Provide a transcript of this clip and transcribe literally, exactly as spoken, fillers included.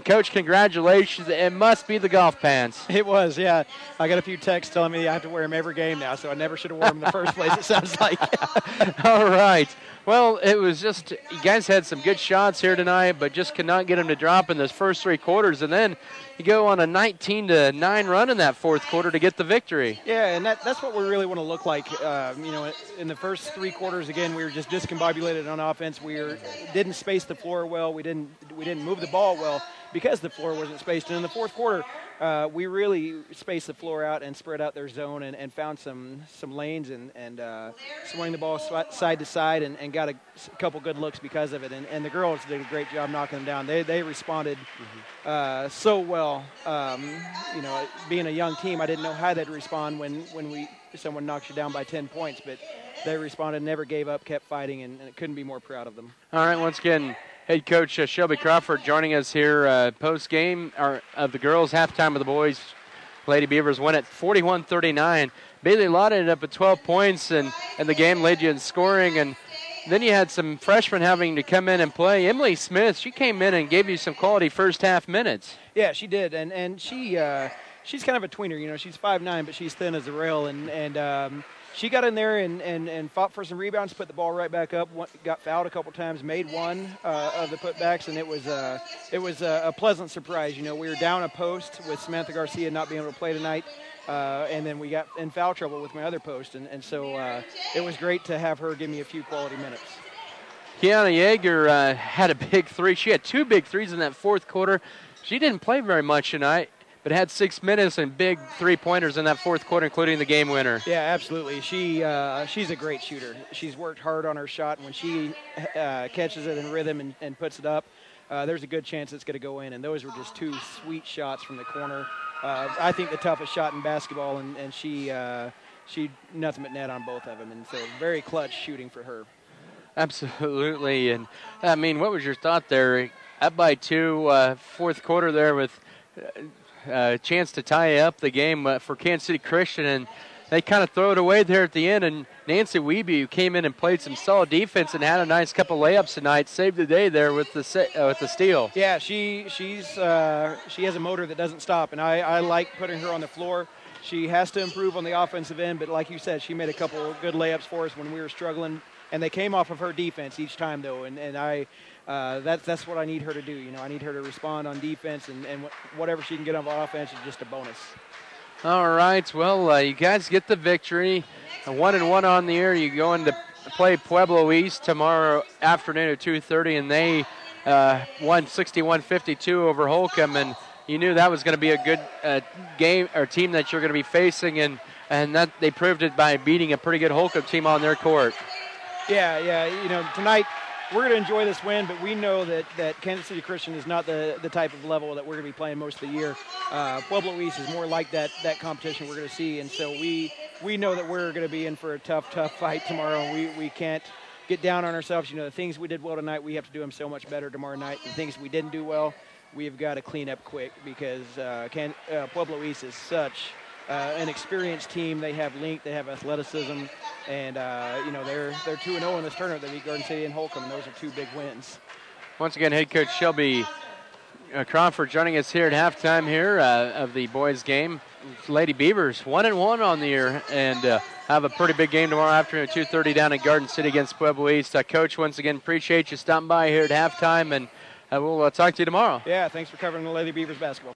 Coach, congratulations. It must be the golf pants. It was, yeah. I got a few texts telling me I have to wear them every game now, so I never should have worn them in the first place, it sounds like. All right. Well, it was just, you guys had some good shots here tonight, but just could not get them to drop in those first three quarters. And then you go on a nineteen to nine run in that fourth quarter to get the victory. Yeah, and that, that's what we really want to look like. Uh, you know, in the first three quarters, again, we were just discombobulated on offense. We were, didn't space the floor well. We didn't we didn't move the ball well because the floor wasn't spaced. And in the fourth quarter, uh, we really spaced the floor out and spread out their zone and, and found some some lanes and, and uh, swung the ball side to side and, and got a, a couple good looks because of it. And, and the girls did a great job knocking them down. They they responded mm-hmm. uh, so well. Um, you know, being a young team, I didn't know how they'd respond when, when we someone knocks you down by ten points, but they responded, never gave up, kept fighting, and, and couldn't be more proud of them. All right, once again, head coach uh, Shelby Crawford joining us here uh, post-game or, of the girls, halftime of the boys. Lady Beavers win at forty-one thirty-nine. Bailey Lotta ended up at twelve points, and, and the game led you in scoring. And then you had some freshmen having to come in and play. Emily Smith, she came in and gave you some quality first half minutes. Yeah, she did, and and she uh, she's kind of a tweener. You know, she's five nine, but she's thin as a rail, and and um, she got in there and, and, and fought for some rebounds, put the ball right back up, got fouled a couple times, made one uh, of the putbacks, and it was uh, it was a, a pleasant surprise. You know, we were down a post with Samantha Garcia not being able to play tonight, uh, and then we got in foul trouble with my other post, and, and so uh, it was great to have her give me a few quality minutes. Kiana Yeager uh, had a big three. She had two big threes in that fourth quarter. She didn't play very much tonight, but had six minutes and big three-pointers in that fourth quarter, including the game winner. Yeah, absolutely. She uh, she's a great shooter. She's worked hard on her shot, and when she uh, catches it in rhythm and, and puts it up, uh, there's a good chance it's going to go in. And those were just two sweet shots from the corner. Uh, I think the toughest shot in basketball, and, and she uh, she nothing but net on both of them. And so very clutch shooting for her. Absolutely. And, I mean, what was your thought there? Up by two, uh, fourth quarter there with a chance to tie up the game uh, for Kansas City Christian, and they kind of throw it away there at the end. And Nancy Wiebe, who came in and played some solid defense and had a nice couple layups tonight, saved the day there with the uh, with the steal. Yeah, she she's uh, she has a motor that doesn't stop, and I, I like putting her on the floor. She has to improve on the offensive end, but like you said, she made a couple of good layups for us when we were struggling, and they came off of her defense each time, though, and, and I uh, that's that's what I need her to do. You know, I need her to respond on defense, and, and whatever she can get on offense is just a bonus. All right, well, uh, you guys get the victory. A one and one on the air. You go into play Pueblo East tomorrow afternoon at two thirty, and they uh, won sixty-one fifty-two over Holcomb, and you knew that was going to be a good uh, game or team that you're going to be facing, and, and that they proved it by beating a pretty good Holcomb team on their court. Yeah, yeah. You know, tonight we're going to enjoy this win, but we know that, that Kansas City Christian is not the, the type of level that we're going to be playing most of the year. Uh, Pueblo East is more like that that competition we're going to see, and so we we know that we're going to be in for a tough, tough fight tomorrow, and we, we can't get down on ourselves. You know, the things we did well tonight, we have to do them so much better tomorrow night. The things we didn't do well, we've got to clean up quick because uh, can, uh, Pueblo East is such uh, an experienced team. They have length, they have athleticism, and uh, you know they're they're two and oh in this tournament. They beat Garden City and Holcomb, and those are two big wins. Once again, head coach Shelby uh, Crawford joining us here at halftime here uh, of the boys' game. Lady Beavers one and one on the year, and uh, have a pretty big game tomorrow afternoon at two thirty down in Garden City against Pueblo East. Uh, coach, once again, appreciate you stopping by here at halftime, and uh, we'll uh, talk to you tomorrow. Yeah, thanks for covering the Lady Beavers basketball.